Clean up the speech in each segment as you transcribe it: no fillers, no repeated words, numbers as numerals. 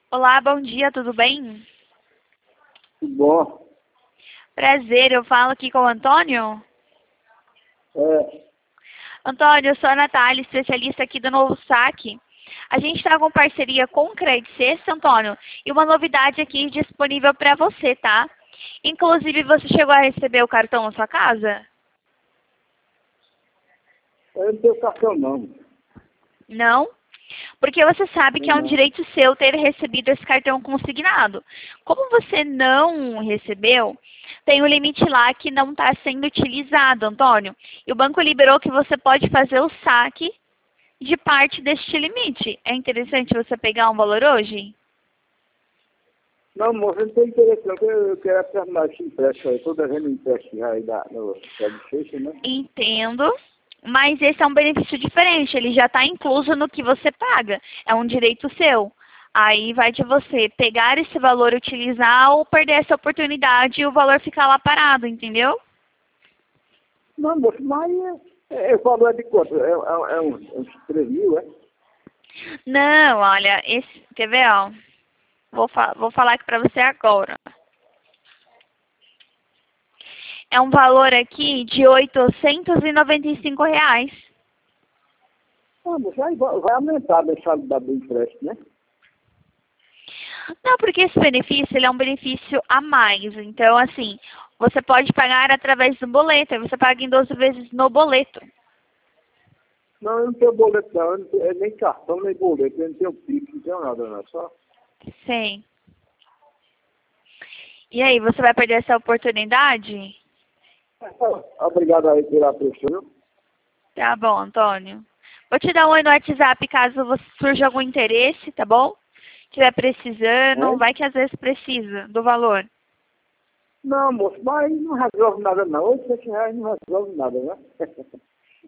Olá, bom dia, tudo bem? Tudo bom. Prazer, eu falo aqui com o Antônio. É, Antônio, eu sou a Natália, especialista aqui do Novo Saque. A gente está com parceria com o Credit Sexta, Antônio, e uma novidade aqui disponível para você, tá? Inclusive, você chegou a receber o cartão na sua casa? eu não tenho cartão não. Não? Porque você sabe que é um Não. direito seu ter recebido esse cartão consignado. Como você não recebeu, tem um limite lá que não está sendo utilizado, Antônio. E o banco liberou que você pode fazer o saque de parte deste limite. É interessante você pegar um valor hoje? Não, moço, eu não tenho interesse não, porque eu quero terminar esse empréstimo aí. Estou devendo empréstimo aí no Credit Suisse, né? Entendo. Mas esse é um benefício diferente, ele já está incluso no que você paga. É um direito seu. Aí vai de você pegar esse valor, utilizar ou perder essa oportunidade e o valor ficar lá parado, entendeu? Não, moço, mas eu falo é de quanto? Uns 3 mil, é? Não, olha, esse, quer ver, ó? Vou falar aqui pra você agora. É um valor aqui de R$ 895. Ah, moço, aí vai aumentar a mensalidade do empréstimo, né? Não, porque esse benefício, ele é um benefício a mais. Então, assim, você pode pagar através do boleto. Aí você paga em 12 vezes no boleto. Não, eu não tenho boleto não, eu não tenho, nem cartão, nem boleto, eu não tenho Pix, não tenho nada não, só... Sim. E aí, você vai perder essa oportunidade? Obrigado aí pela atenção. Tá bom, Antônio. Vou te dar um oi no WhatsApp caso surja algum interesse, tá bom? Estiver precisando, Hein? vai que às vezes precisa do valor. Não, moço, mas não resolve nada não. R$ 800 não resolve nada, né?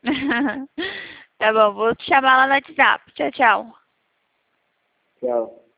Tá bom, vou te chamar lá no WhatsApp. Tchau, tchau. Tchau.